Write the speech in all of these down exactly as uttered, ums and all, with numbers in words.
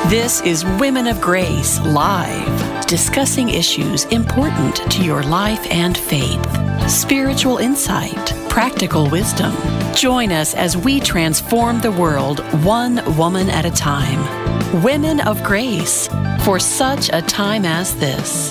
This is Women of Grace Live, discussing issues important to your life and faith, spiritual insight, practical wisdom. Join us as we transform the world one woman at a time. Women of Grace, for such a time as this.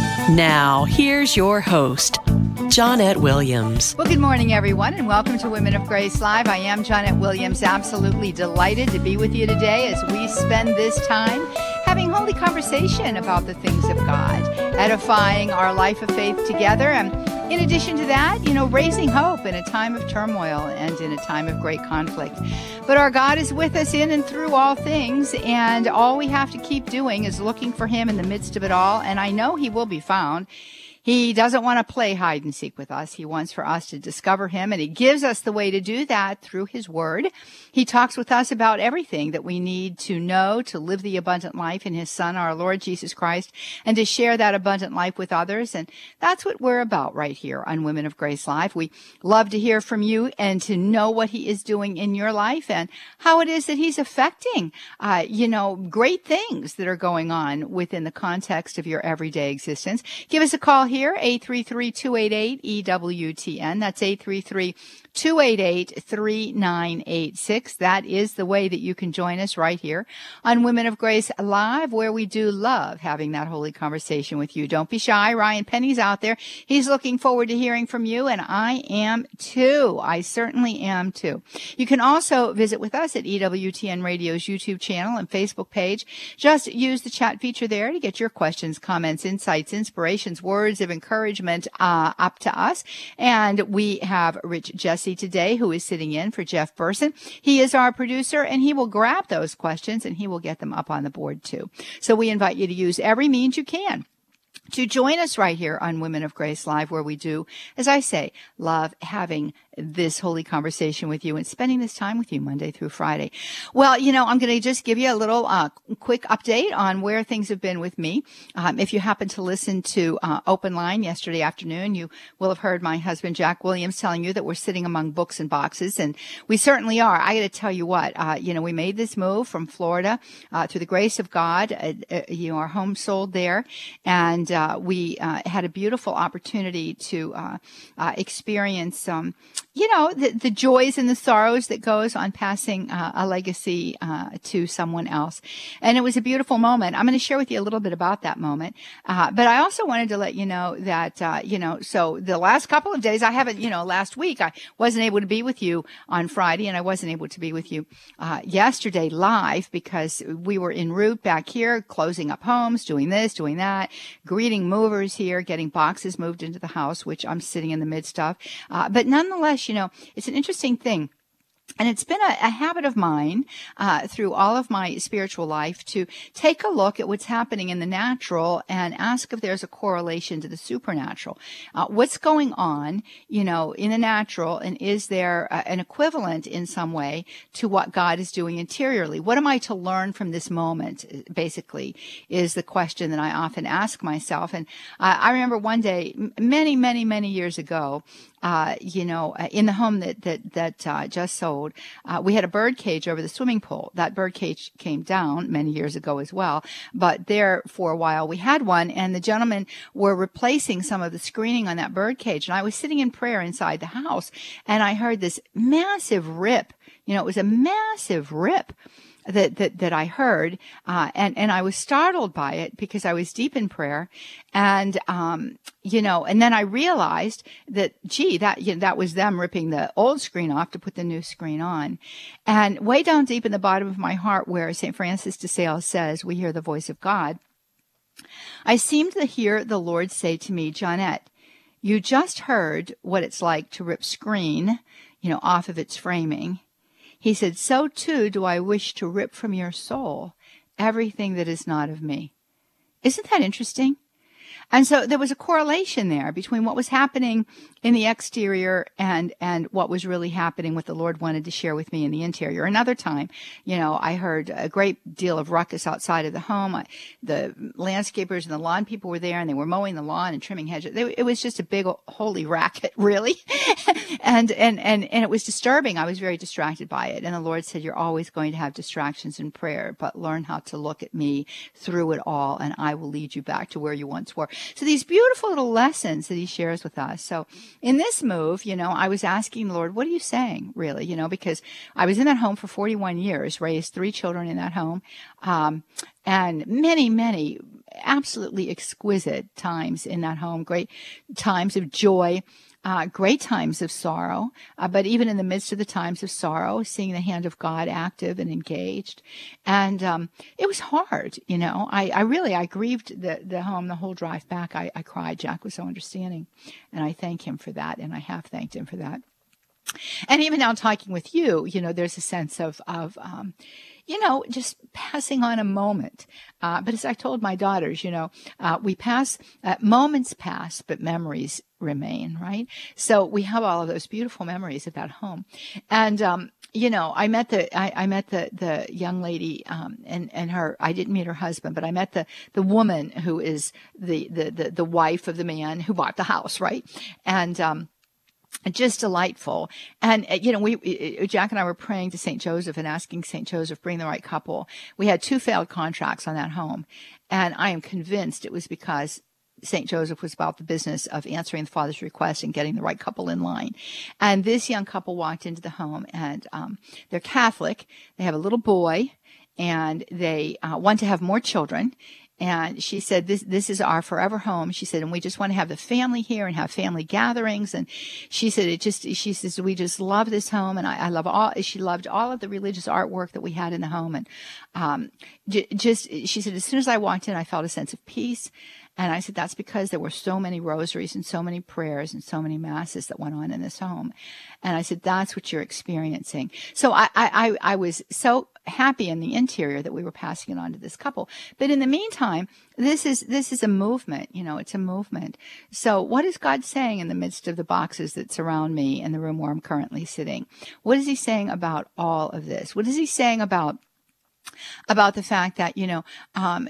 Now, here's your host, Johnnette Williams. Well, good morning, everyone, and welcome to Women of Grace Live. I am Johnnette Williams, absolutely delighted to be with you today as we spend this time having holy conversation about the things of God, edifying our life of faith together, and in addition to that, you know, raising hope in a time of turmoil and in a time of great conflict. But our God is with us in and through all things, and all we have to keep doing is looking for Him in the midst of it all, and I know He will be found. He doesn't want to play hide and seek with us. He wants for us to discover Him, and He gives us the way to do that through His Word. He talks with us about everything that we need to know to live the abundant life in His Son, our Lord Jesus Christ, and to share that abundant life with others. And that's what we're about right here on Women of Grace Live. We love to hear from you and to know what He is doing in your life and how it is that He's affecting, uh, you know, great things that are going on within the context of your everyday existence. Give us a call here. Here, eight three three, two eight eight, E W T N. That's eight three three, two eight eight, three nine eight six. That is the way that you can join us right here on Women of Grace Live, where we do love having that holy conversation with you. Don't be shy. Ryan Penny's out there. He's looking forward to hearing from you, and I am too. I certainly am too. You can also visit with us at E W T N Radio's YouTube channel and Facebook page. Just use the chat feature there to get your questions, comments, insights, inspirations, words of encouragement uh, up to us. And we have Rich Jesse today, who is sitting in for Jeff Burson. He is our producer, and he will grab those questions and he will get them up on the board too. So we invite you to use every means you can to join us right here on Women of Grace Live, where we do, as I say, love having this holy conversation with you and spending this time with you Monday through Friday. Well, you know, I'm going to just give you a little uh, quick update on where things have been with me. Um, if you happen to listen to uh, Open Line yesterday afternoon, you will have heard my husband, Jack Williams, telling you that we're sitting among books and boxes, and we certainly are. I got to tell you what, uh, you know, we made this move from Florida uh, through the grace of God. Uh, uh, you know, our home sold there, and uh, we uh, had a beautiful opportunity to uh, uh, experience um you know, the, the joys and the sorrows that goes on passing uh, a legacy uh, to someone else. And it was a beautiful moment. I'm going to share with you a little bit about that moment. Uh, but I also wanted to let you know that, uh, you know, so the last couple of days, I haven't, you know, last week, I wasn't able to be with you on Friday, and I wasn't able to be with you uh, yesterday live because we were en route back here, closing up homes, doing this, doing that, greeting movers here, getting boxes moved into the house, which I'm sitting in the midst of. Uh, but nonetheless, you know, it's an interesting thing. And it's been a, a habit of mine uh, through all of my spiritual life to take a look at what's happening in the natural and ask if there's a correlation to the supernatural. Uh, what's going on, you know, in the natural, and is there uh, an equivalent in some way to what God is doing interiorly? What am I to learn from this moment, basically, is the question that I often ask myself. And uh, I remember one day, many, many, many years ago, Uh, you know, uh, in the home that that that uh, just sold, uh, we had a bird cage over the swimming pool. That bird cage came down many years ago as well, but there for a while we had one, and the gentlemen were replacing some of the screening on that bird cage. And I was sitting in prayer inside the house, and I heard this massive rip. You know, it was a massive rip that, that, that I heard, uh, and, and I was startled by it because I was deep in prayer. And, um, you know, and then I realized that, gee, that, you know, that was them ripping the old screen off to put the new screen on. And way down deep in the bottom of my heart, where Saint Francis de Sales says, we hear the voice of God, I seemed to hear the Lord say to me, Johnnette, you just heard what it's like to rip screen, you know, off of its framing. He said, so too do I wish to rip from your soul everything that is not of me. Isn't that interesting? And so there was a correlation there between what was happening in the exterior and, and what was really happening, what the Lord wanted to share with me in the interior. Another time, you know, I heard a great deal of ruckus outside of the home. I, the landscapers and the lawn people were there, and they were mowing the lawn and trimming hedges. They, it was just a big holy racket, really. and, and, and, and it was disturbing. I was very distracted by it. And the Lord said, you're always going to have distractions in prayer, but learn how to look at me through it all, and I will lead you back to where you once were. So these beautiful little lessons that he shares with us. So in this move, you know, I was asking the Lord, what are you saying, really? You know, because I was in that home for forty-one years, raised three children in that home, um, and many, many absolutely exquisite times in that home, great times of joy. Uh, great times of sorrow, uh, but even in the midst of the times of sorrow, seeing the hand of God active and engaged. And um, it was hard, you know. I, I really, I grieved the, the home the whole drive back. I, I cried. Jack was so understanding, and I thank him for that, and I have thanked him for that. And even now talking with you, you know, there's a sense of, of um, you know, just passing on a moment. Uh, but as I told my daughters, you know, uh, we pass, uh, moments pass, but memories remain, right? So we have all of those beautiful memories of that home. And, um, you know, I met the, I, I met the, the young lady, um, and, and her, I didn't meet her husband, but I met the, the woman who is the, the, the, the wife of the man who bought the house, right? And, um, just delightful. And, you know, we, Jack and I were praying to Saint Joseph and asking Saint Joseph, bring the right couple. We had two failed contracts on that home. And I am convinced it was because Saint Joseph was about the business of answering the Father's request and getting the right couple in line. And this young couple walked into the home, and um, they're Catholic. They have a little boy, and they uh, want to have more children. And she said, this, this is our forever home. She said, and we just want to have the family here and have family gatherings. And she said, it just, she says, we just love this home. And I, I love all, she loved all of the religious artwork that we had in the home. And, um, j- just, she said, as soon as I walked in, I felt a sense of peace. And I said, that's because there were so many rosaries and so many prayers and so many masses that went on in this home. And I said, that's what you're experiencing. So I, I, I was so happy in the interior that we were passing it on to this couple. But in the meantime, this is, this is a movement, you know, it's a movement. So what is God saying in the midst of the boxes that surround me in the room where I'm currently sitting? What is he saying about all of this? What is he saying about about the fact that, you know, um,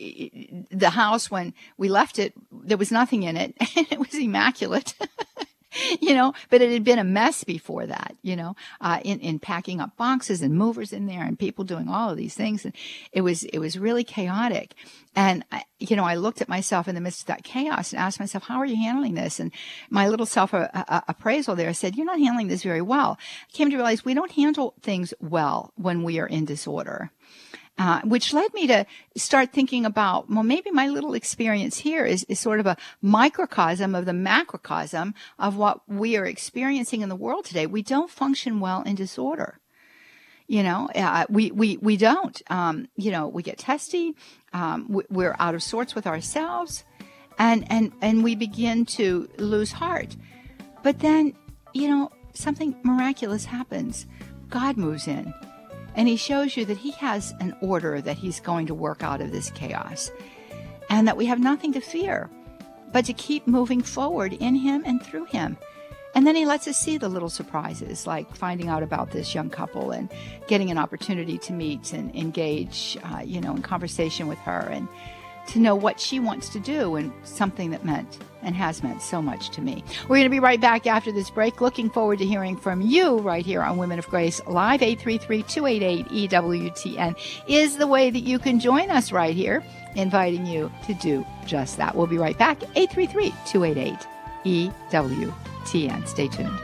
the house, when we left it, there was nothing in it, and it was immaculate. You know, but it had been a mess before that, you know, uh, in, in packing up boxes and movers in there and people doing all of these things. And it was, it was really chaotic. And, I, you know, I looked at myself in the midst of that chaos and asked myself, how are you handling this? And my little self uh, uh, appraisal there said, you're not handling this very well. I came to realize we don't handle things well when we are in disorder. Uh, which led me to start thinking about, well, maybe my little experience here is, is sort of a microcosm of the macrocosm of what we are experiencing in the world today. We don't function well in disorder. You know, uh, we, we, we don't, um, you know, we get testy. Um, we, we're out of sorts with ourselves, and, and, and we begin to lose heart. But then, you know, something miraculous happens. God moves in. And he shows you that he has an order that he's going to work out of this chaos, and that we have nothing to fear, but to keep moving forward in him and through him. And then he lets us see the little surprises, like finding out about this young couple and getting an opportunity to meet and engage, uh, you know, in conversation with her, and to know what she wants to do, and something that meant and has meant so much to me. We're going to be right back after this break. Looking forward to hearing from you right here on Women of Grace Live. Eight three three, two eight eight, E W T N is the way that you can join us right here, inviting you to do just that. We'll be right back. eight three three, two eight eight, E W T N. Stay tuned.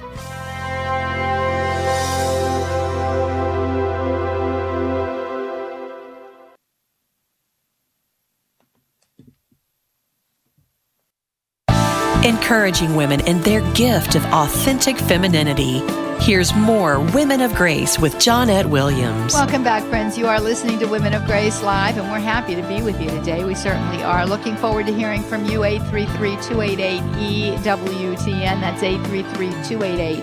Encouraging women in their gift of authentic femininity. Here's more Women of Grace with Johnnette Williams. Welcome back, friends. You are listening to Women of Grace Live, and we're happy to be with you today. We certainly are. Looking forward to hearing from you. Eight three three, two eight eight, E W T N. That's eight three three, two eight eight,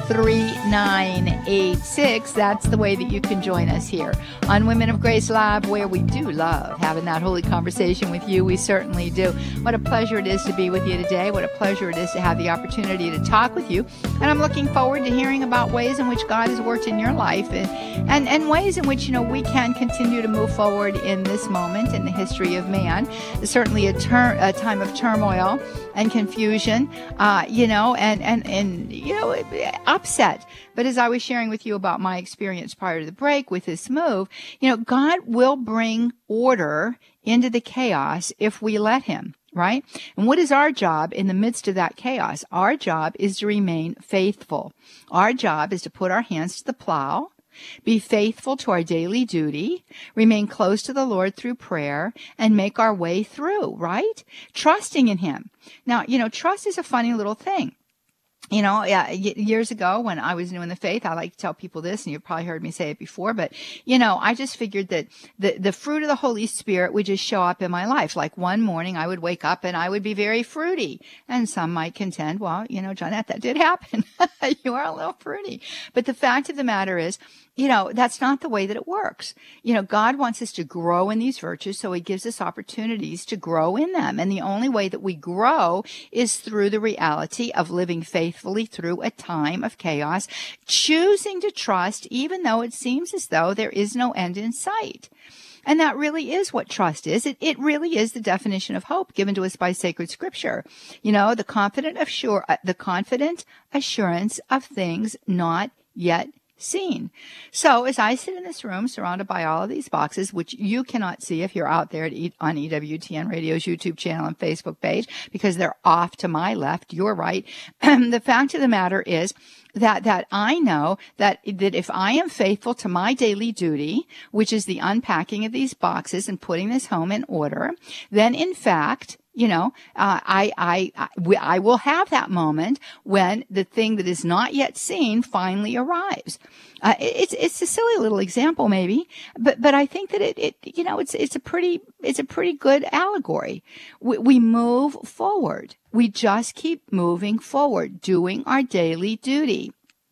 three nine eight six. That's the way that you can join us here on Women of Grace Live, where we do love having that holy conversation with you. We certainly do. What a pleasure it is to be with you today. What a pleasure it is to have the opportunity to talk with you. And I'm looking forward to hearing about ways in which God has worked in your life and, and, and ways in which, you know, we can continue to move forward in this moment in the history of man. There's certainly a, ter- a time of turmoil and confusion, uh, you know, and, and, and, you know, upset. But as I was sharing with you about my experience prior to the break with this move, you know, God will bring order into the chaos if we let him, right? And what is our job in the midst of that chaos? Our job is to remain faithful. Our job is to put our hands to the plow, be faithful to our daily duty, remain close to the Lord through prayer, and make our way through, right? Trusting in him. Now, you know, trust is a funny little thing. You know, yeah, years ago when I was new in the faith, I like to tell people this, and you've probably heard me say it before, but, you know, I just figured that the, the fruit of the Holy Spirit would just show up in my life. Like one morning I would wake up and I would be very fruity. And some might contend, well, you know, Johnette, that did happen. You are a little fruity. But the fact of the matter is, you know, that's not the way that it works. You know, God wants us to grow in these virtues, so he gives us opportunities to grow in them. And the only way that we grow is through the reality of living faithfully through a time of chaos, choosing to trust even though it seems as though there is no end in sight. And that really is what trust is. It, it really is the definition of hope given to us by sacred scripture. You know, the confident assure, the confident assurance of things not yet seen. So as I sit in this room surrounded by all of these boxes, which you cannot see if you're out there at e- on E W T N Radio's YouTube channel and Facebook page, because they're off to my left, you're right. The fact of the matter is that, that I know that, that if I am faithful to my daily duty, which is the unpacking of these boxes and putting this home in order, then in fact, you know, uh, I, I, I, we, I will have that moment when the thing that is not yet seen finally arrives. Uh, it, it's, it's a silly little example maybe, but, but I think that it, it, you know, it's, it's a pretty, it's a pretty good allegory. We, we move forward. We just keep moving forward, doing our daily duty.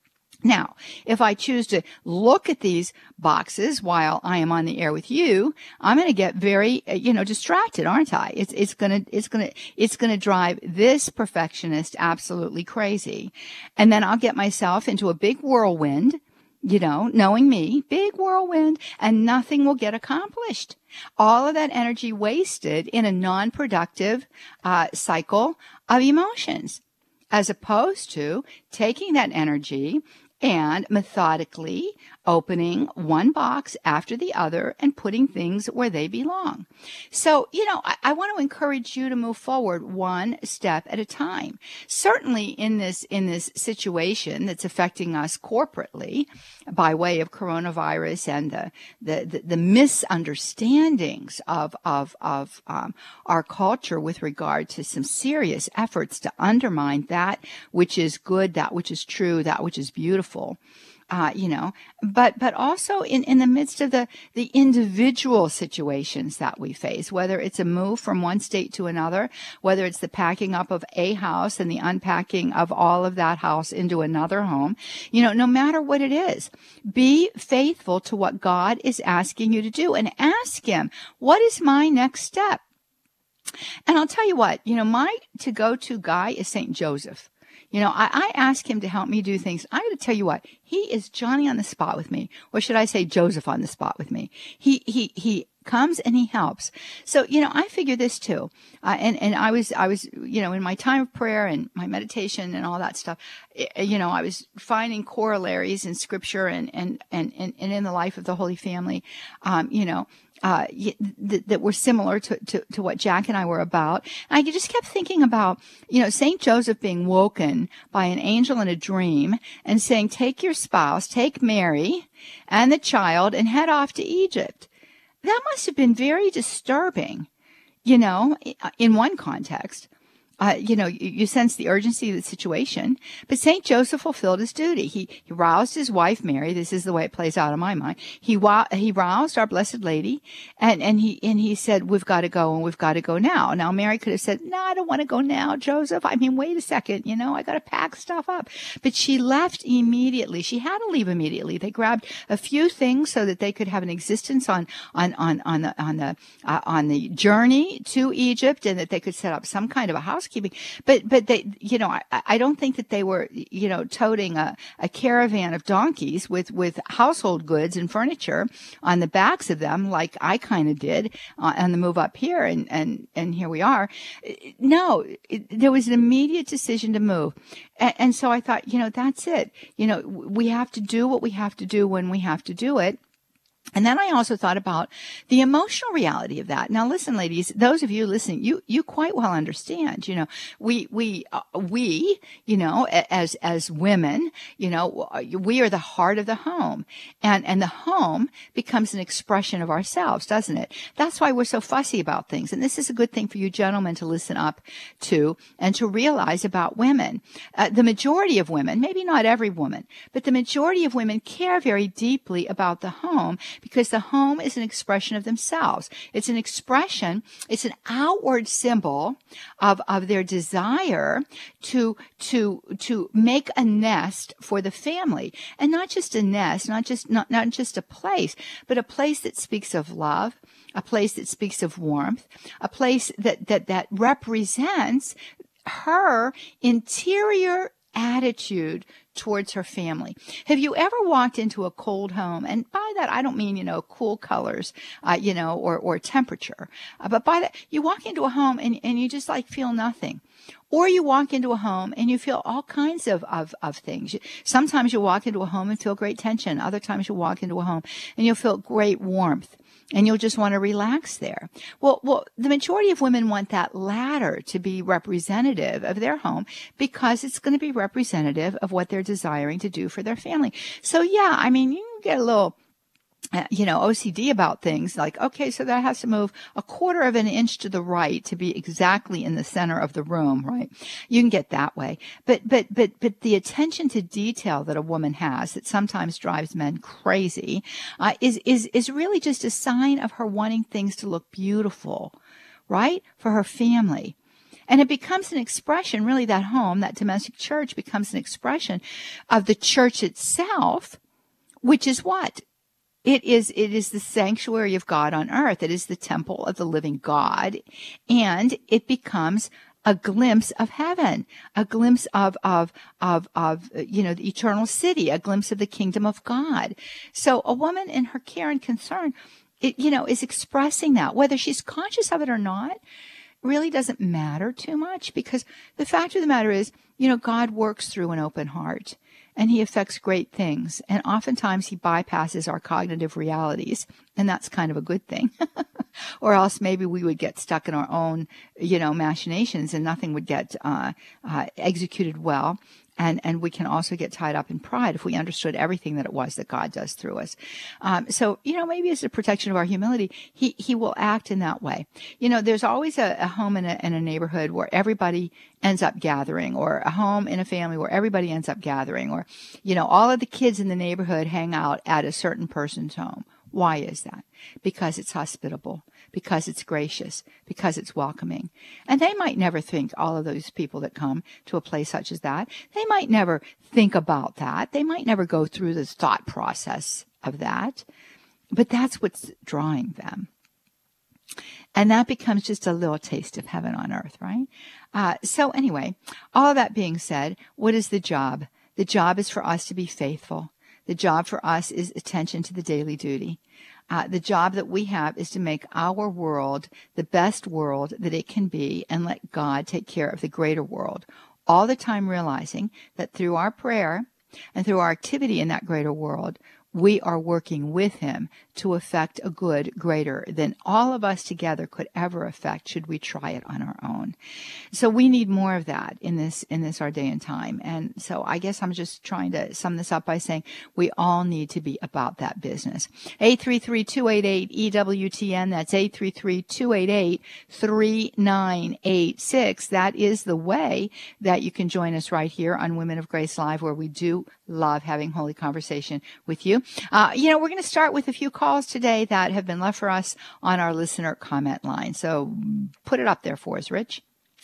Now, if I choose to look at these boxes while I am on the air with you, I'm going to get very, you know, distracted, aren't I? It's, it's going to, it's going to, it's going to drive this perfectionist absolutely crazy. And then I'll get myself into a big whirlwind, you know, knowing me, big whirlwind, and nothing will get accomplished. All of that energy wasted in a non-productive uh, cycle of emotions, as opposed to taking that energy and methodically opening one box after the other and putting things where they belong. So, you know, I, I want to encourage you to move forward one step at a time. Certainly in this, in this situation that's affecting us corporately by way of coronavirus and the, the, the, the misunderstandings of, of, of, um, our culture with regard to some serious efforts to undermine that which is good, that which is true, that which is beautiful. Uh, you know, but, but also in, in the midst of the, the individual situations that we face, whether it's a move from one state to another, whether it's the packing up of a house and the unpacking of all of that house into another home, you know, no matter what it is, be faithful to what God is asking you to do and ask him, what is my next step? And I'll tell you what, you know, my to-go-to guy is Saint Joseph. You know, I, I ask him to help me do things. I got to tell you what, he is Johnny on the spot with me, or should I say Joseph on the spot with me. He, he, he comes and he helps. So, you know, I figure this too. Uh, and, and I was, I was, you know, in my time of prayer and my meditation and all that stuff, you know, I was finding corollaries in scripture and, and, and, and, and in the life of the Holy Family, um, you know, Uh, th- that were similar to, to, to what Jack and I were about. And I just kept thinking about, you know, Saint Joseph being woken by an angel in a dream and saying, take your spouse, take Mary and the child and head off to Egypt. That must have been very disturbing, you know, in one context. Uh, you know, you, you sense the urgency of the situation. But Saint Joseph fulfilled his duty. He, he roused his wife, Mary. This is the way it plays out in my mind. He he roused our Blessed Lady, and, and he and he said, we've got to go, and we've got to go now. Now, Mary could have said, no, I don't want to go now, Joseph. I mean, wait a second, you know, I got to pack stuff up. But she left immediately. She had to leave immediately. They grabbed a few things so that they could have an existence on on on on the on the uh, on the journey to Egypt, and that they could set up some kind of a housekeeping. But but they, you know, I, I don't think that they were, you know, toting a, a caravan of donkeys with with household goods and furniture on the backs of them, like I kind of did uh, on the move up here, and and and here we are. No, it, there was an immediate decision to move. And, and so I thought, you know, that's it. You know, we have to do what we have to do when we have to do it. And then I also thought about the emotional reality of that. Now, listen, ladies, those of you listening, you, you quite well understand, you know, we, we, uh, we, you know, as, as women, you know, we are the heart of the home, and, and the home becomes an expression of ourselves, doesn't it? That's why we're so fussy about things. And this is a good thing for you gentlemen to listen up to and to realize about women. Uh, the majority of women, maybe not every woman, but the majority of women care very deeply about the home, because the home is an expression of themselves. It's an expression, it's an outward symbol of, of their desire to, to, to make a nest for the family. And not just a nest, not just, not, not just a place, but a place that speaks of love, a place that speaks of warmth, a place that, that, that represents her interior attitude towards her family. Have you ever walked into a cold home? And by that, I don't mean, you know, cool colors, uh, you know, or, or temperature. Uh, but by that, you walk into a home and, and you just like feel nothing. Or you walk into a home and you feel all kinds of, of, of things. Sometimes you walk into a home and feel great tension. Other times you walk into a home and you'll feel great warmth. And you'll just want to relax there. Well, well, the majority of women want that latter to be representative of their home, because it's going to be representative of what they're desiring to do for their family. So yeah, I mean, you can get a little, uh, you know, O C D about things like, okay, so that has to move a quarter of an inch to the right to be exactly in the center of the room, right? You can get that way. But, but, but, but the attention to detail that a woman has that sometimes drives men crazy, uh, is, is, is really just a sign of her wanting things to look beautiful, right? For her family. And it becomes an expression, really, that home, that domestic church becomes an expression of the church itself, which is what? It is, it is the sanctuary of God on earth. It is the temple of the living God. And it becomes a glimpse of heaven, a glimpse of, of, of, of, you know, the eternal city, a glimpse of the kingdom of God. So a woman in her care and concern, it, you know, is expressing that. Whether she's conscious of it or not really doesn't matter too much, because the fact of the matter is, you know, God works through an open heart. And he affects great things. And oftentimes he bypasses our cognitive realities. And that's kind of a good thing. Or else maybe we would get stuck in our own, you know, machinations, and nothing would get uh, uh, executed well. And, and we can also get tied up in pride if we understood everything that it was that God does through us. Um, so, you know, maybe as a protection of our humility, he, he will act in that way. You know, there's always a, a home in a, in a neighborhood where everybody ends up gathering, or a home in a family where everybody ends up gathering, or, you know, all of the kids in the neighborhood hang out at a certain person's home. Why is that? Because it's hospitable, because it's gracious, because it's welcoming. And they might never think, all of those people that come to a place such as that, they might never think about that. They might never go through the thought process of that. But that's what's drawing them. And that becomes just a little taste of heaven on earth, right? Uh, so anyway, all of that being said, what is the job? The job is for us to be faithful. The job for us is attention to the daily duty. Uh, the job that we have is to make our world the best world that it can be, and let God take care of the greater world. All the time realizing that through our prayer and through our activity in that greater world, we are working with him to effect a good greater than all of us together could ever effect should we try it on our own. So we need more of that in this in this our day and time. And so I guess I'm just trying to sum this up by saying we all need to be about that business. eight three three, two eight eight, E W T N. That's eight three three, two eight eight, three nine eight six. That is the way that you can join us right here on Women of Grace Live, where we do love having holy conversation with you. Uh, you know, we're going to start with a few calls today that have been left for us on our listener comment line. So put it up there for us, Rich.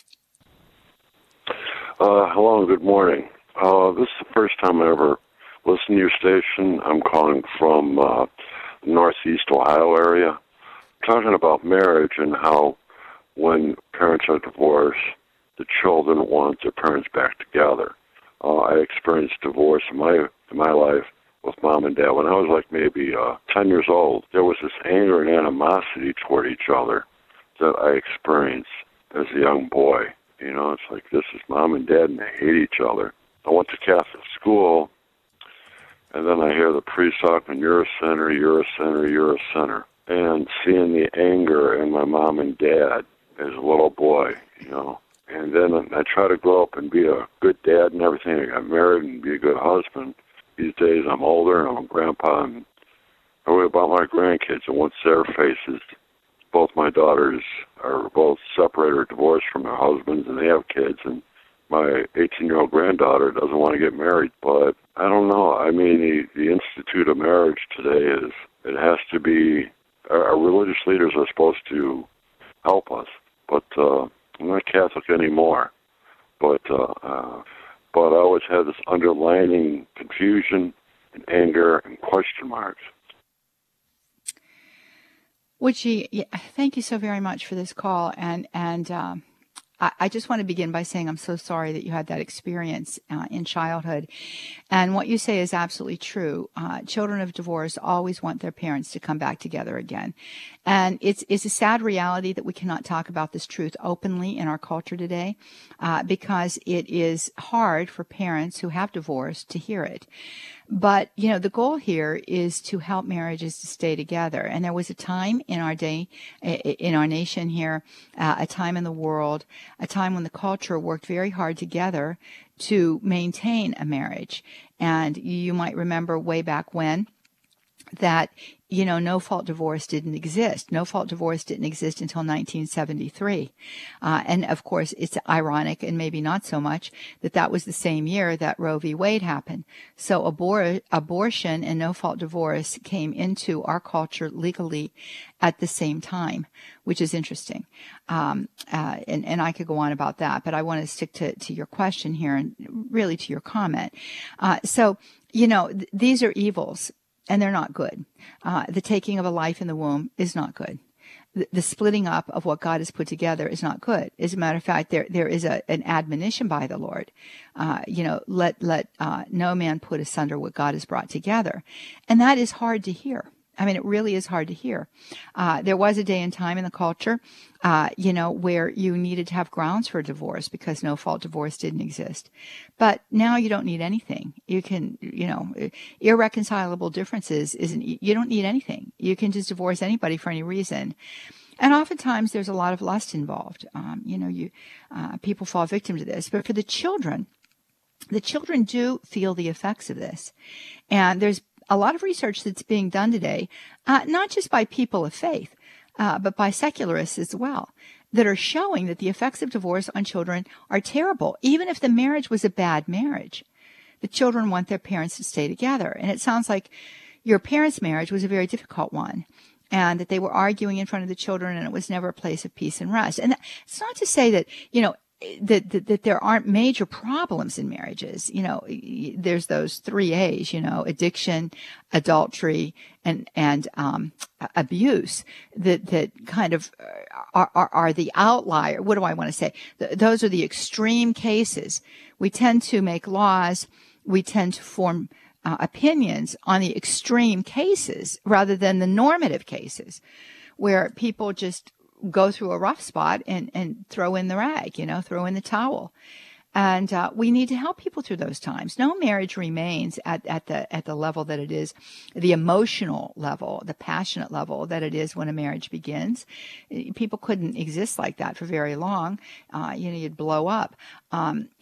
Uh, hello and good morning. Uh, this is the first time I ever listened to your station. I'm calling from uh, Northeast Ohio area, talking about marriage and how when parents are divorced, the children want their parents back together. Uh, I experienced divorce in my in my life with mom and dad when I was like maybe uh, ten years old. There was this anger and animosity toward each other that I experienced as a young boy. You know, it's like this is mom and dad and they hate each other. I went to Catholic school, and then I hear the priest talking, you're a sinner, you're a sinner, you're a sinner. And seeing the anger in my mom and dad as a little boy, you know. And then I try to grow up and be a good dad and everything. I got married and be a good husband. These days I'm older and I'm a grandpa, and I worry about my grandkids and what's their faces. Both my daughters are both separated or divorced from their husbands, and they have kids, and my eighteen-year-old granddaughter doesn't want to get married. But I don't know. I mean, the, the institute of marriage today is, it has to be, our, our religious leaders are supposed to help us. But uh, I'm not Catholic anymore. But, uh, uh, but I always had this underlining confusion and anger and question marks. Witchy, yeah, thank you so very much for this call. And, and, um, I, I just want to begin by saying I'm so sorry that you had that experience uh, in childhood. And what you say is absolutely true. Uh, children of divorce always want their parents to come back together again. And it's, it's a sad reality that we cannot talk about this truth openly in our culture today, uh, because it is hard for parents who have divorced to hear it. But, you know, the goal here is to help marriages to stay together. And there was a time in our day, in our nation here, uh, a time in the world, a time when the culture worked very hard together to maintain a marriage. And you might remember way back when that, you know, no-fault divorce didn't exist. No-fault divorce didn't exist until nineteen seventy-three. Uh, and, of course, it's ironic, and maybe not so much, that that was the same year that Roe v. Wade happened. So abor- abortion and no-fault divorce came into our culture legally at the same time, which is interesting. Um, uh, and, and I could go on about that, but I want to stick to, to your question here and really to your comment. Uh, so, you know, th- these are evils. And they're not good. Uh, the taking of a life in the womb is not good. The, the splitting up of what God has put together is not good. As a matter of fact, there there is a, an admonition by the Lord. Uh, you know, let let uh, no man put asunder what God has brought together, and that is hard to hear. I mean, it really is hard to hear. Uh, there was a day and time in the culture, uh, you know, where you needed to have grounds for divorce because no-fault divorce didn't exist. But now you don't need anything. You can, you know, irreconcilable differences isn't, you don't need anything. You can just divorce anybody for any reason. And oftentimes there's a lot of lust involved. Um, you know, you, uh, people fall victim to this. But for the children, the children do feel the effects of this. And there's a lot of research that's being done today, uh, not just by people of faith, uh, but by secularists as well, that are showing that the effects of divorce on children are terrible. Even if the marriage was a bad marriage, the children want their parents to stay together. And it sounds like your parents' marriage was a very difficult one, and that they were arguing in front of the children, and it was never a place of peace and rest. And it's not to say that, you know, That, that that there aren't major problems in marriages. You know, there's those three A's, you know, addiction, adultery, and, and, um, abuse that, that kind of are, are, are the outlier. What do I want to say? Th- those are the extreme cases. We tend to make laws. We tend to form uh, opinions on the extreme cases rather than the normative cases where people just go through a rough spot and, and throw in the rag, you know, throw in the towel. And uh, we need to help people through those times. No marriage remains at, at the at the level that it is, the emotional level, the passionate level that it is when a marriage begins. People couldn't exist like that for very long. Uh, you know, you'd blow up. Um,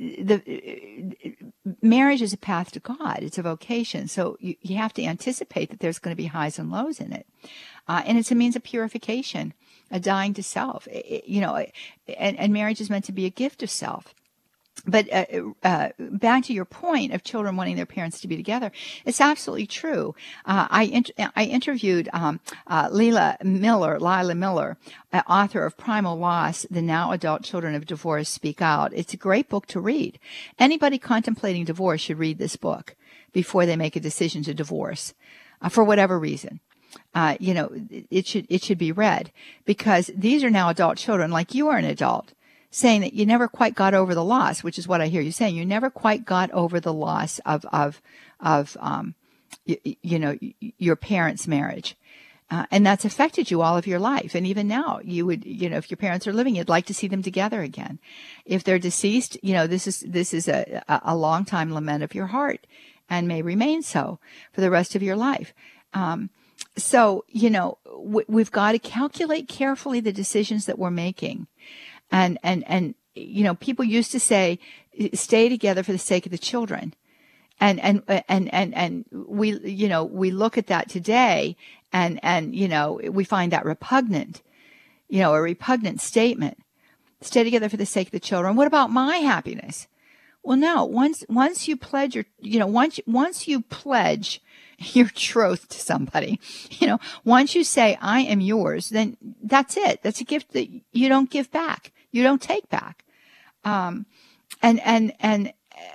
the marriage is a path to God. It's a vocation. So you, you have to anticipate that there's going to be highs and lows in it. Uh, and it's a means of purification, a dying to self. It, you know, and, and marriage is meant to be a gift of self. But uh, uh, back to your point of children wanting their parents to be together, it's absolutely true. Uh, I int- I interviewed um, uh, Lila Miller, Lila Miller, uh, author of Primal Loss: The Now Adult Children of Divorce Speak Out. It's a great book to read. Anybody contemplating divorce should read this book before they make a decision to divorce, uh, for whatever reason. Uh, you know, it should it should be read, because these are now adult children, like you are an adult, saying that you never quite got over the loss, which is what I hear you saying. You never quite got over the loss of, of, of, um, you, you know, your parents' marriage. Uh, and that's affected you all of your life. And even now, you would, you know, if your parents are living, you'd like to see them together again. If they're deceased, you know, this is, this is a, a long time lament of your heart, and may remain so for the rest of your life. Um, so, you know, w- we've got to calculate carefully the decisions that we're making. And, and, and, you know, people used to say, stay together for the sake of the children. And, and, and, and, and we, you know, we look at that today and, and, you know, we find that repugnant, you know, a repugnant statement. Stay together for the sake of the children. What about my happiness? Well, no, once, once you pledge your, you know, once, once you pledge your troth to somebody, you know, once you say, I am yours, then that's it. That's a gift that you don't give back. You don't take back. Um, and, and, and,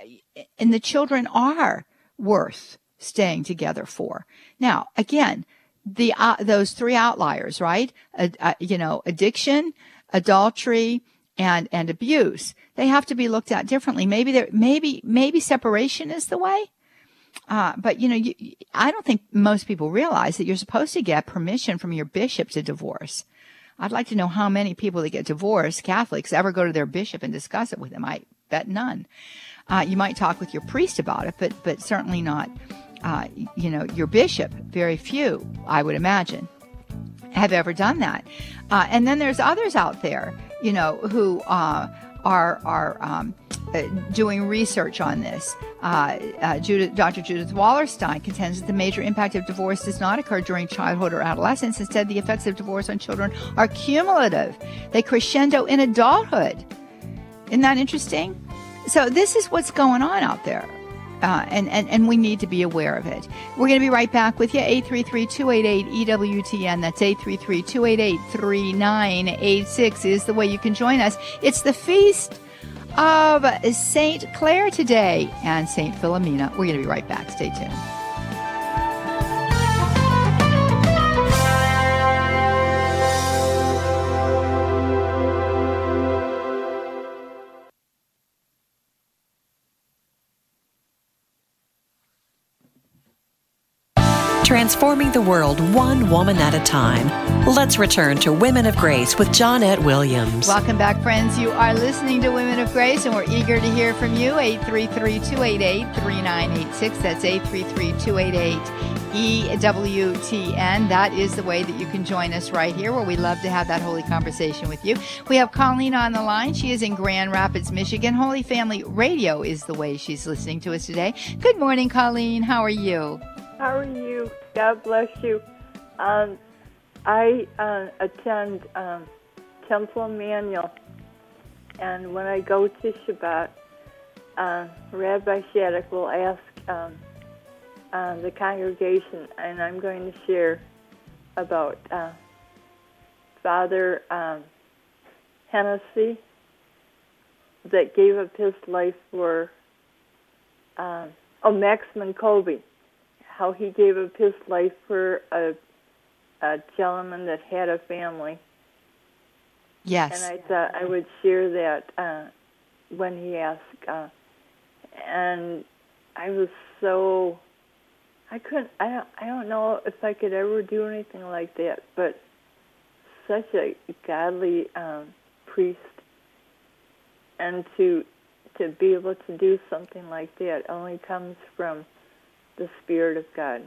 and the children are worth staying together for. Now, again, the, uh, those three outliers, right? Uh, uh, you know, addiction, adultery, and, and abuse. They have to be looked at differently. Maybe there, maybe, maybe separation is the way. Uh, but you know, you, I don't think most people realize that you're supposed to get permission from your bishop to divorce. I'd like to know how many people that get divorced, Catholics, ever go to their bishop and discuss it with them. I bet none. Uh, you might talk with your priest about it, but but certainly not, uh, you know, your bishop. Very few, I would imagine, have ever done that. Uh, and then there's others out there, you know, who uh, are are um, uh, doing research on this. Uh, uh, Judith, Doctor Judith Wallerstein contends that the major impact of divorce does not occur during childhood or adolescence. Instead, the effects of divorce on children are cumulative. They crescendo in adulthood. Isn't that interesting? So this is what's going on out there. Uh, and, and, and we need to be aware of it. We're going to be right back with you. eight three three, two eight eight, E W T N. That's eight three three, two eight eight, three nine eight six is the way you can join us. It's the feast of Saint Clare today and Saint Philomena. We're going to be right back. Stay tuned. Transforming the world one woman at a time. Let's return to Women of Grace with Johnnette Williams. Welcome back, friends. You are listening to Women of Grace, and we're eager to hear from you. eight three three, two eight eight, three nine eight six. That's eight three three, two eight eight, E W T N. That is the way that you can join us right here, where we love to have that holy conversation with you. We have Colleen on the line. She is in Grand Rapids, Michigan. Holy Family Radio is the way she's listening to us today. Good morning, Colleen. How are you? How are you? God bless you. Um, I uh, attend um, Temple Emmanuel, and when I go to Shabbat, uh, Rabbi Shattuck will ask um, uh, the congregation, and I'm going to share about uh, Father um, Hennessy that gave up his life for, uh, oh, Maximum Colby. How he gave up his life for a, a gentleman that had a family. Yes. And I thought I would share that uh, when he asked. Uh, and I was so, I couldn't, I don't, I don't know if I could ever do anything like that, but such a godly um, priest. And to to be able to do something like that only comes from the Spirit of God.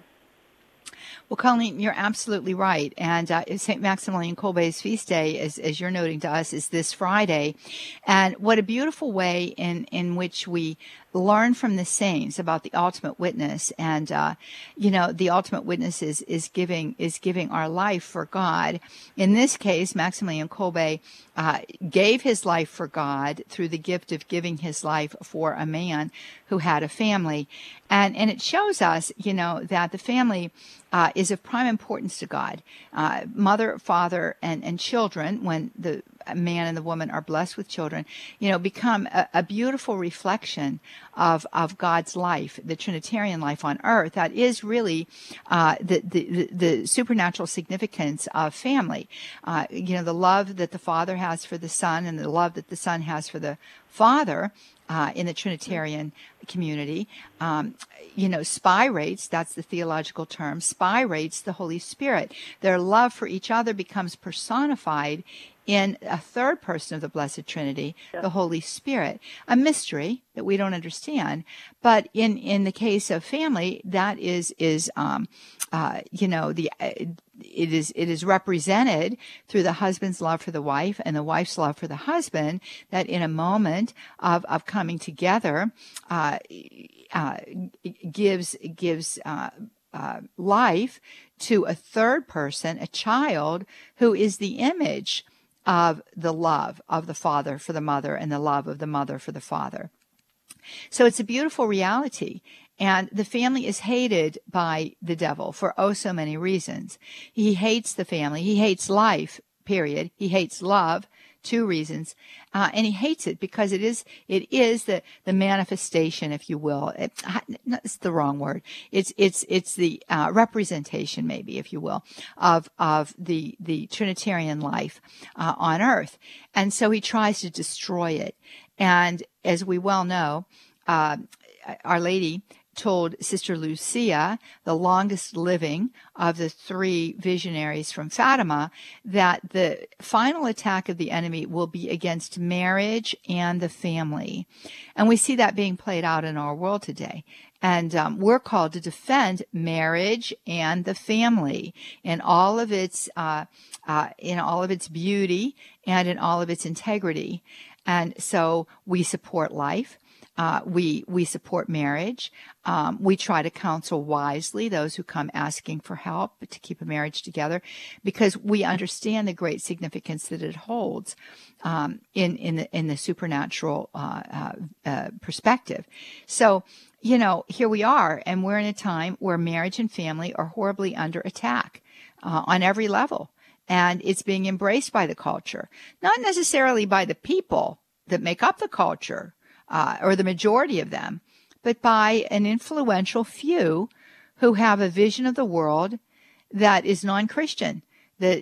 Well, Colleen, you're absolutely right. And uh, Saint Maximilian Kolbe's feast day, as, as you're noting to us, is this Friday. And what a beautiful way in, in which we learn from the saints about the ultimate witness. And, uh, you know, the ultimate witness is, is giving is giving our life for God. In this case, Maximilian Kolbe uh, gave his life for God through the gift of giving his life for a man who had a family. And, and it shows us, you know, that the family uh, is of prime importance to God. Uh, mother, father, and, and children, when the man and the woman are blessed with children, you know, become a, a beautiful reflection of of God's life, the Trinitarian life on earth. That is really uh, the, the the supernatural significance of family. Uh, you know, the love that the Father has for the Son and the love that the Son has for the Father. Uh, in the Trinitarian community, um, you know, spirates, that's the theological term, spirates the Holy Spirit. Their love for each other becomes personified in a third person of the Blessed Trinity, yeah. the Holy Spirit, a mystery that we don't understand. But in, in the case of family, that is, is um, uh, you know, the uh, it is it is represented through the husband's love for the wife and the wife's love for the husband, that in a moment of, of coming together uh, uh, gives, gives uh, uh, life to a third person, a child, who is the image of the love of the father for the mother and the love of the mother for the father. So it's a beautiful reality. And the family is hated by the devil for oh so many reasons. He hates the family. He hates life, period. He hates love, two reasons. Uh, and he hates it because it is it is the, the manifestation, if you will. It, it's the wrong word. It's it's it's the uh, representation, maybe, if you will, of of the the Trinitarian life uh, on earth. And so he tries to destroy it. And as we well know, uh, Our Lady told Sister Lucia, the longest living of the three visionaries from Fatima, that the final attack of the enemy will be against marriage and the family. And we see that being played out in our world today. And um, we're called to defend marriage and the family in all of its uh, uh, in all of its beauty and in all of its integrity. And so we support life. Uh, we we support marriage. Um, we try to counsel wisely those who come asking for help to keep a marriage together, because we understand the great significance that it holds um, in in the in the supernatural uh, uh, uh, perspective. So, you know, here we are, and we're in a time where marriage and family are horribly under attack uh, on every level, and it's being embraced by the culture, not necessarily by the people that make up the culture. Uh, or the majority of them, but by an influential few who have a vision of the world that is non-Christian, that,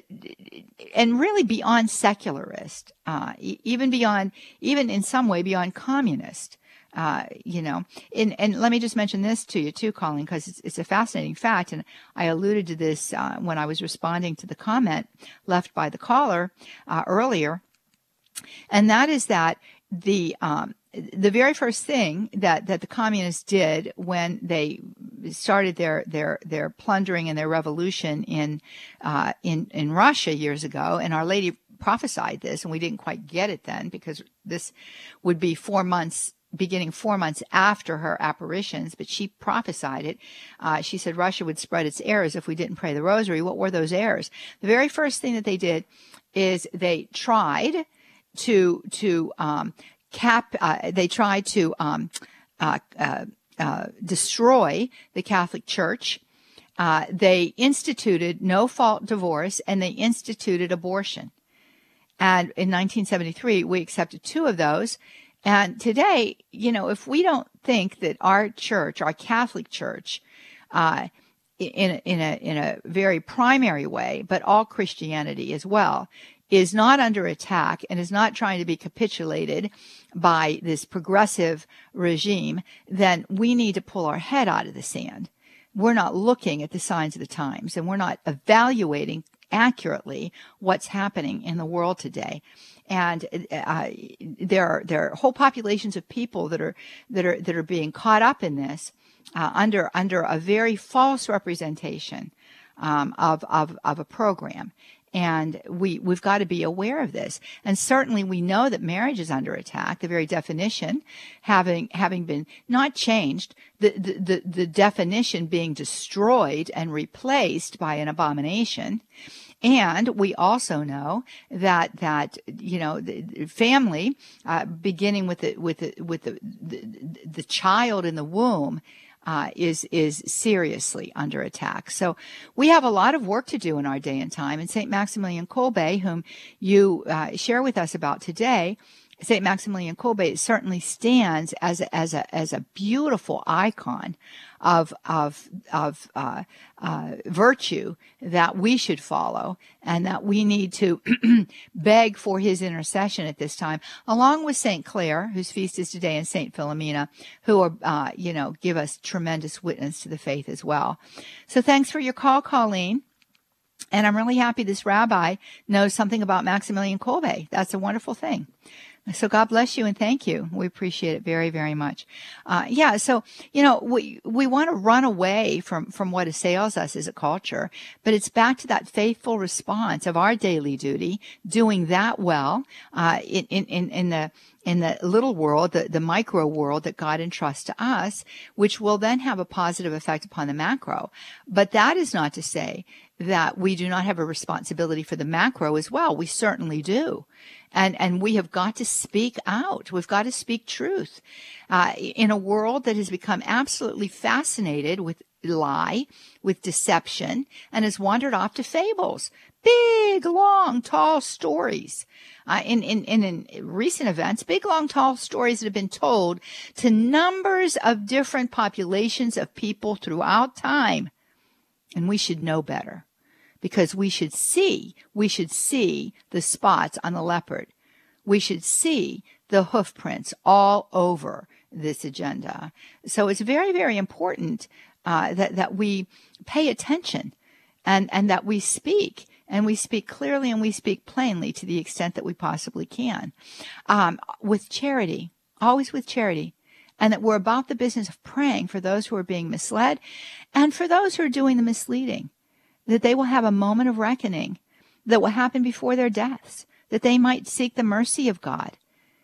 and really beyond secularist, uh, even beyond, even in some way beyond communist. Uh, you know, and, and let me just mention this to you too, Colleen, because it's, it's a fascinating fact, and I alluded to this uh, when I was responding to the comment left by the caller uh, earlier, and that is that the um, the very first thing that, that the communists did when they started their, their, their plundering and their revolution in, uh, in, in Russia years ago, and Our Lady prophesied this, and we didn't quite get it then because this would be four months, beginning four months after her apparitions, but she prophesied it. Uh, she said Russia would spread its errors if we didn't pray the rosary. What were those errors? The very first thing that they did is they tried to, to, um, Cap, uh, they tried to um, uh, uh, uh, destroy the Catholic Church. Uh, they instituted no-fault divorce, and they instituted abortion. And in nineteen seventy-three, we accepted two of those. And today, you know, if we don't think that our church, our Catholic Church, uh, in a, in a in a very primary way, but all Christianity as well, is not under attack and is not trying to be capitulated by this progressive regime, then we need to pull our head out of the sand. We're not looking at the signs of the times, and we're not evaluating accurately what's happening in the world today. And uh, there are there are whole populations of people that are that are that are being caught up in this uh, under under a very false representation um, of of of a program. And we, we've got to be aware of this. And certainly we know that marriage is under attack, the very definition having, having been not changed, the, the, the, the definition being destroyed and replaced by an abomination. And we also know that, that, you know, the family, uh, beginning with the, with the, with the, the, the child in the womb, Uh, is is seriously under attack. So we have a lot of work to do in our day and time. And Saint Maximilian Kolbe, whom you uh, share with us about today, Saint Maximilian Kolbe certainly stands as a, as a as a beautiful icon of of of uh, uh, virtue that we should follow, and that we need to beg for his intercession at this time, along with Saint Clare, whose feast is today, and Saint Philomena, who are uh, you know give us tremendous witness to the faith as well. So thanks for your call, Colleen. And I'm really happy this rabbi knows something about Maximilian Kolbe. That's a wonderful thing. So God bless you and thank you. We appreciate it very, very much. Uh, yeah. So, you know, we, we want to run away from, from what assails us as a culture, but it's back to that faithful response of our daily duty, doing that well, uh, in, in, in the, in the little world, the, the micro world that God entrusts to us, which will then have a positive effect upon the macro. But that is not to say that we do not have a responsibility for the macro as well. We certainly do. And, and we have got to speak out. We've got to speak truth. Uh, in a world that has become absolutely fascinated with lie, with deception, and has wandered off to fables. Big, long, tall stories. Uh, in, in, in, in recent events, big, long, tall stories that have been told to numbers of different populations of people throughout time. And we should know better, because we should see, we should see the spots on the leopard. We should see the hoof prints all over this agenda. So it's very, very important uh, that, that we pay attention and, and that we speak. And we speak clearly and we speak plainly to the extent that we possibly can. Um, with charity, always with charity. And that we're about the business of praying for those who are being misled and for those who are doing the misleading. That they will have a moment of reckoning that will happen before their deaths. That they might seek the mercy of God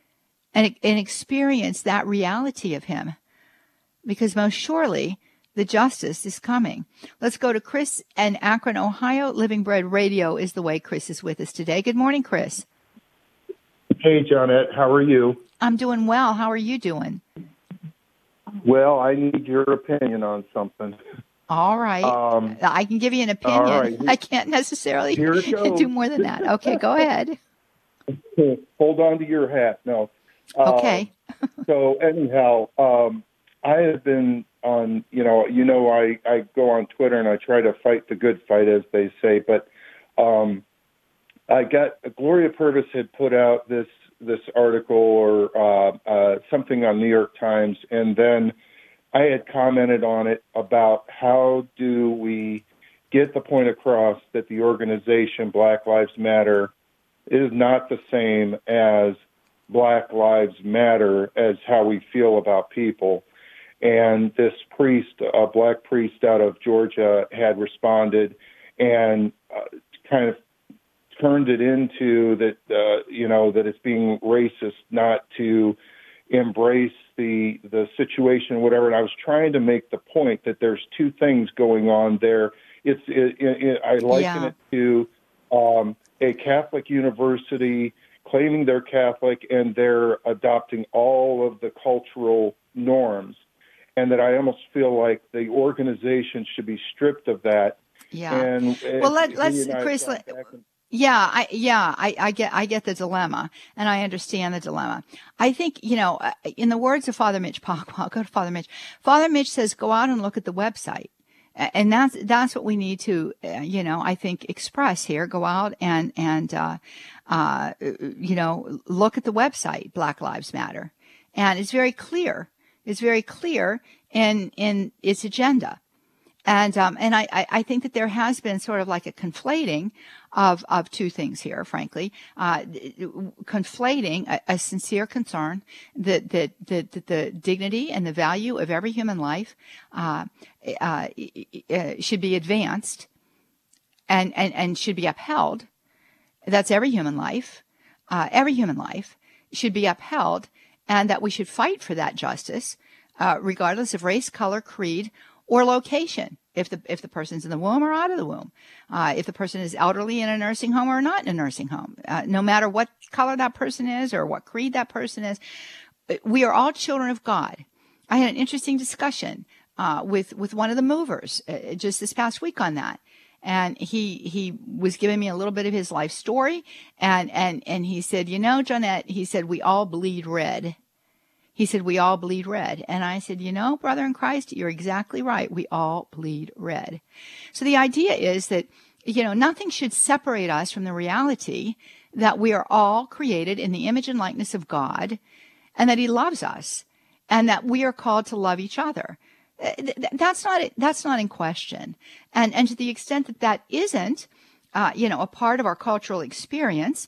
and, and experience that reality of Him. Because most surely the justice is coming. Let's go to Chris in Akron, Ohio. Living Bread Radio is the way. Chris is with us today. Good morning, Chris. Hey, Johnette. How are you? I'm doing well. How are you doing? Well, I need your opinion on something. All right. Um, I can give you an opinion. Right. I can't necessarily do more than that. Okay, go ahead. Hold on to your hat. No. Okay. Uh, so anyhow, um, I have been on, you know, you know, I, I go on Twitter and I try to fight the good fight, as they say, but um, I got, Gloria Purvis had put out this, this article or uh, uh, something on New York Times, and then I had commented on it about how do we get the point across that the organization Black Lives Matter is not the same as Black Lives Matter as how we feel about people. And this priest, a black priest out of Georgia, had responded and uh, kind of turned it into that, uh, you know, that it's being racist not to embrace the the situation, whatever. And I was trying to make the point that there's two things going on there. It's it, it, I liken yeah. it to um, a Catholic university claiming they're Catholic and they're adopting all of the cultural norms. And that I almost feel like the organization should be stripped of that. Yeah. And, and well, let, let's, Chris. Let, and, yeah, I yeah, I, I get I get the dilemma, and I understand the dilemma. I think, you know, in the words of Father Mitch Pacwa, I'll go to Father Mitch. Father Mitch says, go out and look at the website, and that's that's what we need to, uh, you know, I think express here. Go out and and uh, uh, you know, look at the website, Black Lives Matter, and it's very clear. It's very clear in, in its agenda. And um, and I, I think that there has been sort of like a conflating of of two things here, frankly, uh, conflating a, a sincere concern that that, that that the dignity and the value of every human life uh, uh, should be advanced and, and, and should be upheld. That's every human life. Uh, every human life should be upheld, and that we should fight for that justice, uh, regardless of race, color, creed, or location, if the if the person's in the womb or out of the womb, uh, if the person is elderly in a nursing home or not in a nursing home, uh, no matter what color that person is or what creed that person is, we are all children of God. I had an interesting discussion uh, with with one of the movers uh, just this past week on that, and he he was giving me a little bit of his life story, and and and he said, you know, Johnette, he said, we all bleed red. He said, we all bleed red. And I said, you know, brother in Christ, you're exactly right. We all bleed red. So the idea is that, you know, nothing should separate us from the reality that we are all created in the image and likeness of God, and that he loves us, and that we are called to love each other. That's not, that's not in question. And, and to the extent that that isn't, uh, you know, a part of our cultural experience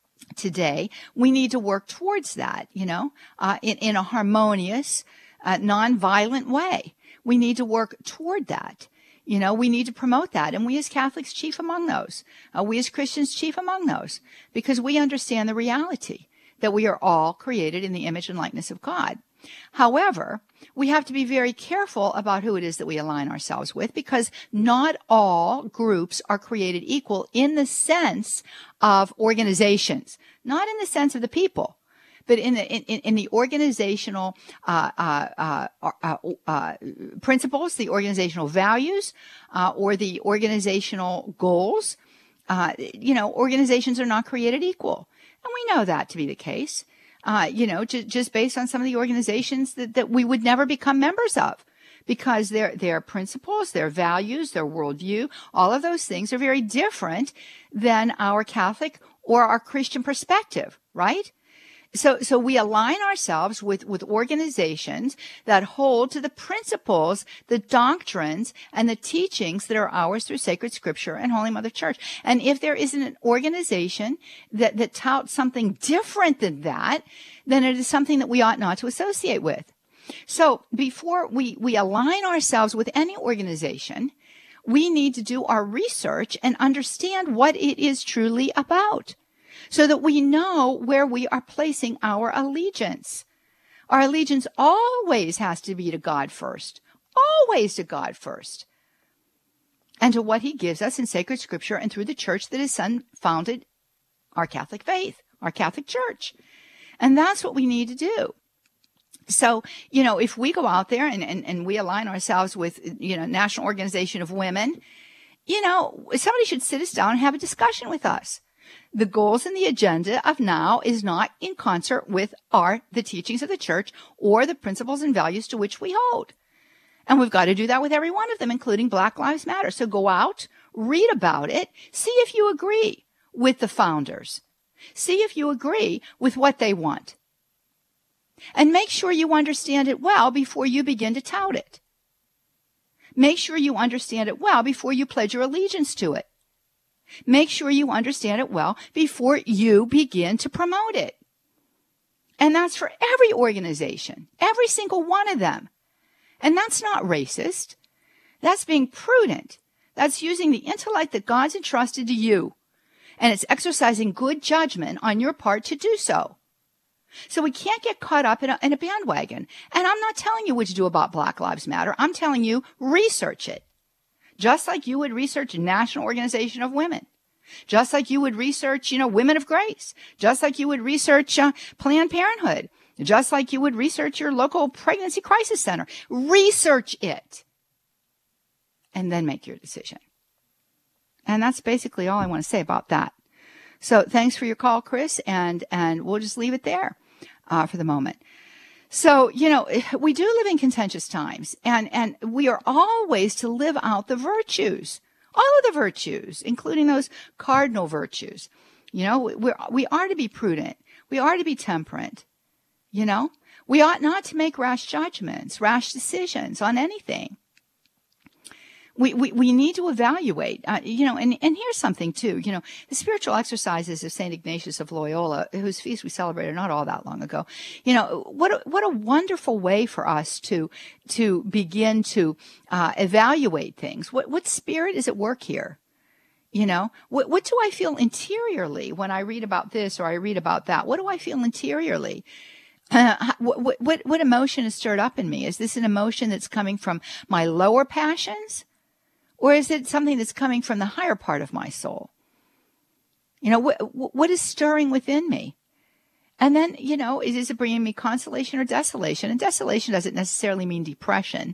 today, we need to work towards that, you know, uh, in, in a harmonious, uh, non-violent way. We need to work toward that. You know, we need to promote that. And we as Catholics, chief among those. Uh, we as Christians, chief among those, because we understand the reality that we are all created in the image and likeness of God. However, we have to be very careful about who it is that we align ourselves with, because not all groups are created equal in the sense of organizations, not in the sense of the people, but in the in, in the organizational uh, uh, uh, uh, uh, principles, the organizational values, uh, or the organizational goals. Uh, you know, organizations are not created equal, and we know that to be the case. Uh, you know, just, just based on some of the organizations that, that we would never become members of, because their, their principles, their values, their worldview, all of those things are very different than our Catholic or our Christian perspective, right? So, so we align ourselves with, with organizations that hold to the principles, the doctrines, and the teachings that are ours through sacred scripture and Holy Mother Church. And if there isn't an organization that, that touts something different than that, then it is something that we ought not to associate with. So before we, we align ourselves with any organization, we need to do our research and understand what it is truly about, so that we know where we are placing our allegiance. Our allegiance always has to be to God first, always to God first, and to what he gives us in sacred scripture and through the church that his son founded, our Catholic faith, our Catholic Church. And that's what we need to do. So, you know, if we go out there and, and, and we align ourselves with, you know, National Organization of Women, you know, somebody should sit us down and have a discussion with us. The goals and the agenda of now is not in concert with our, the teachings of the church or the principles and values to which we hold. And we've got to do that with every one of them, including Black Lives Matter. So go out, read about it, see if you agree with the founders. See if you agree with what they want. And make sure you understand it well before you begin to tout it. Make sure you understand it well before you pledge your allegiance to it. Make sure you understand it well before you begin to promote it. And that's for every organization, every single one of them. And that's not racist. That's being prudent. That's using the intellect that God's entrusted to you. And it's exercising good judgment on your part to do so. So we can't get caught up in a, in a bandwagon. And I'm not telling you what to do about Black Lives Matter. I'm telling you, research it. Just like you would research a National Organization of Women. Just like you would research, you know, Women of Grace. Just like you would research uh, Planned Parenthood. Just like you would research your local pregnancy crisis center. Research it. And then make your decision. And that's basically all I want to say about that. So thanks for your call, Chris, and, and we'll just leave it there uh, for the moment. So, you know, we do live in contentious times, and, and we are always to live out the virtues, all of the virtues, including those cardinal virtues. You know, we we are to be prudent. We are to be temperate. You know, we ought not to make rash judgments, rash decisions on anything. We, we, we need to evaluate, uh, you know, and, and here's something too, you know, the spiritual exercises of Saint Ignatius of Loyola, whose feast we celebrated not all that long ago. You know, what a, what a wonderful way for us to, to begin to, uh, evaluate things. What, what spirit is at work here? You know, what, what do I feel interiorly when I read about this or I read about that? What do I feel interiorly? Uh, what, what, what emotion is stirred up in me? Is this an emotion that's coming from my lower passions? Or is it something that's coming from the higher part of my soul? You know, what, what is stirring within me? And then, you know, is, is it bringing me consolation or desolation? And desolation doesn't necessarily mean depression.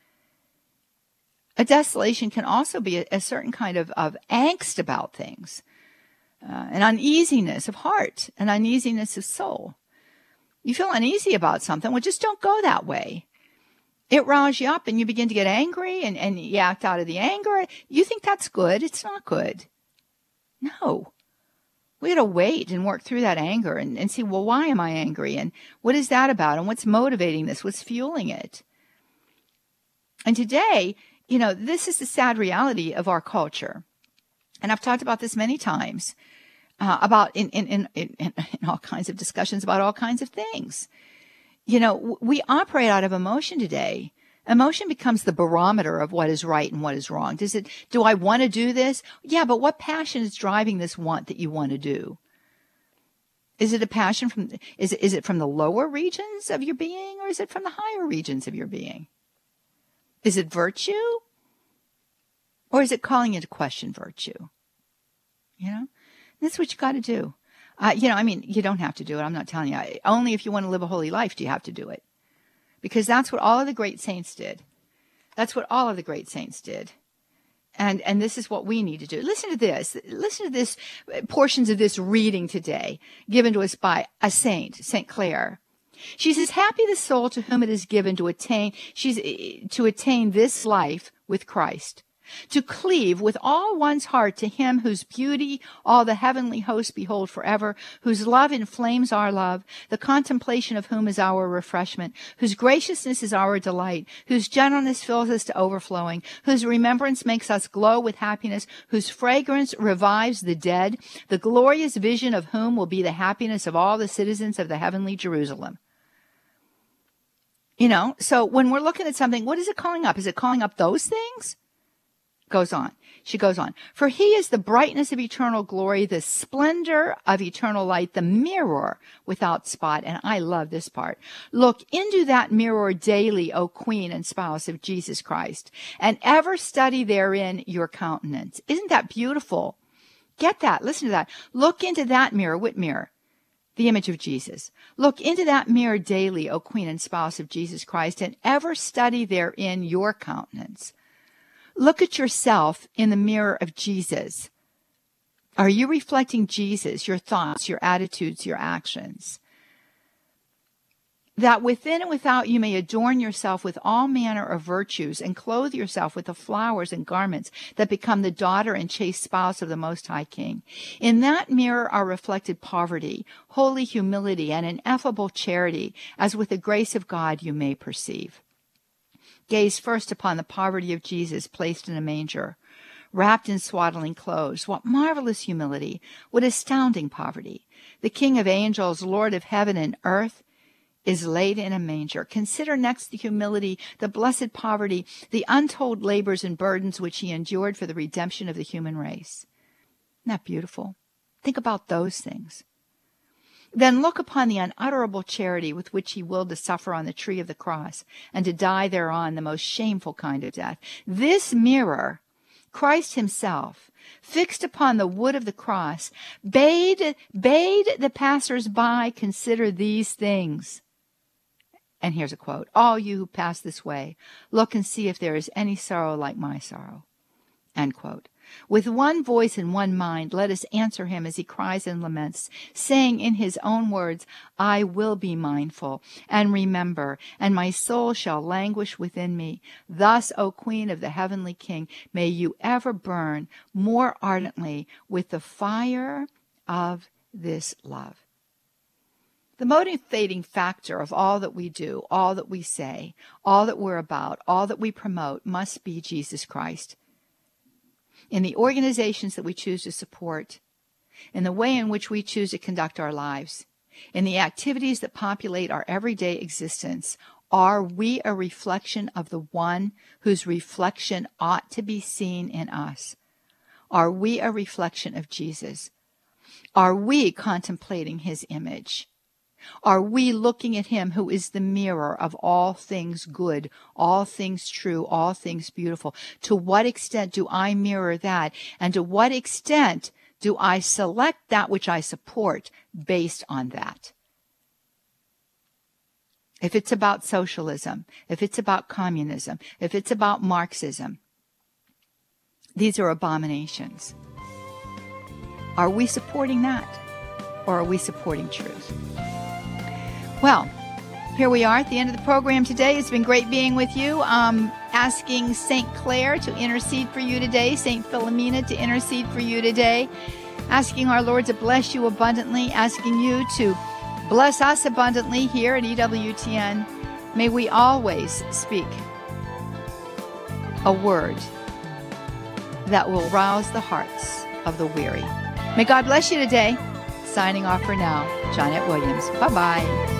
A desolation can also be a, a certain kind of, of angst about things, uh, an uneasiness of heart, an uneasiness of soul. You feel uneasy about something, well, just don't go that way. It riles you up and you begin to get angry and, and you act out of the anger. You think that's good. It's not good. No. We got to wait and work through that anger and, and see, well, why am I angry? And what is that about? And what's motivating this? What's fueling it? And today, you know, this is the sad reality of our culture. And I've talked about this many times, uh, about in, in, in, in, in all kinds of discussions about all kinds of things. You know, we operate out of emotion today. Emotion becomes the barometer of what is right and what is wrong. Does it, do I want to do this? Yeah, but what passion is driving this want that you want to do? Is it a passion from, is it, is it from the lower regions of your being or is it from the higher regions of your being? Is it virtue? Or is it calling into question virtue? You know, that's what you got to do. Uh, you know, I mean, you don't have to do it. I'm not telling you. Only if you want to live a holy life do you have to do it. Because that's what all of the great saints did. That's what all of the great saints did. And and this is what we need to do. Listen to this. Listen to this, portions of this reading today given to us by a saint, Saint Clare. She says, happy the soul to whom it is given to attain, she's to attain this life with Christ. To cleave with all one's heart to him whose beauty all the heavenly hosts behold forever, whose love inflames our love, the contemplation of whom is our refreshment, whose graciousness is our delight, whose gentleness fills us to overflowing, whose remembrance makes us glow with happiness, whose fragrance revives the dead, the glorious vision of whom will be the happiness of all the citizens of the heavenly Jerusalem. You know, so when we're looking at something, what is it calling up? Is it calling up those things? Goes on. She goes on. For he is the brightness of eternal glory, the splendor of eternal light, the mirror without spot. And I love this part. Look into that mirror daily, O Queen and spouse of Jesus Christ, and ever study therein your countenance. Isn't that beautiful? Get that. Listen to that. Look into that mirror. What mirror? The image of Jesus. Look into that mirror daily, O Queen and spouse of Jesus Christ, and ever study therein your countenance. Look at yourself in the mirror of Jesus. Are you reflecting Jesus, your thoughts, your attitudes, your actions? That within and without you may adorn yourself with all manner of virtues and clothe yourself with the flowers and garments that become the daughter and chaste spouse of the Most High King. In that mirror are reflected poverty, holy humility, and ineffable charity, as with the grace of God you may perceive. Gaze first upon the poverty of Jesus placed in a manger, wrapped in swaddling clothes. What marvelous humility! What astounding poverty! The King of angels, Lord of heaven and earth, is laid in a manger. Consider next the humility, the blessed poverty, the untold labors and burdens which he endured for the redemption of the human race. Isn't that beautiful? Think about those things. Then look upon the unutterable charity with which he willed to suffer on the tree of the cross and to die thereon the most shameful kind of death. This mirror, Christ himself, fixed upon the wood of the cross, bade, bade the passers-by consider these things. And here's a quote. All you who pass this way, look and see if there is any sorrow like my sorrow. End quote. With one voice and one mind, let us answer him as he cries and laments, saying in his own words, I will be mindful and remember, and my soul shall languish within me. Thus, O Queen of the heavenly King, may you ever burn more ardently with the fire of this love. The motivating factor of all that we do, all that we say, all that we're about, all that we promote must be Jesus Christ. In the organizations that we choose to support, in the way in which we choose to conduct our lives, in the activities that populate our everyday existence, are we a reflection of the one whose reflection ought to be seen in us? Are we a reflection of Jesus? Are we contemplating his image? Are we looking at him who is the mirror of all things good, all things true, all things beautiful? To what extent do I mirror that? And to what extent do I select that which I support based on that? If it's about socialism, if it's about communism, if it's about Marxism, these are abominations. Are we supporting that? Or are we supporting truth? Well, here we are at the end of the program today. It's been great being with you. Um, asking Saint Clare to intercede for you today, Saint Philomena to intercede for you today, asking our Lord to bless you abundantly, asking you to bless us abundantly here at E W T N. May we always speak a word that will rouse the hearts of the weary. May God bless you today. Signing off for now, Johnette Williams. Bye-bye.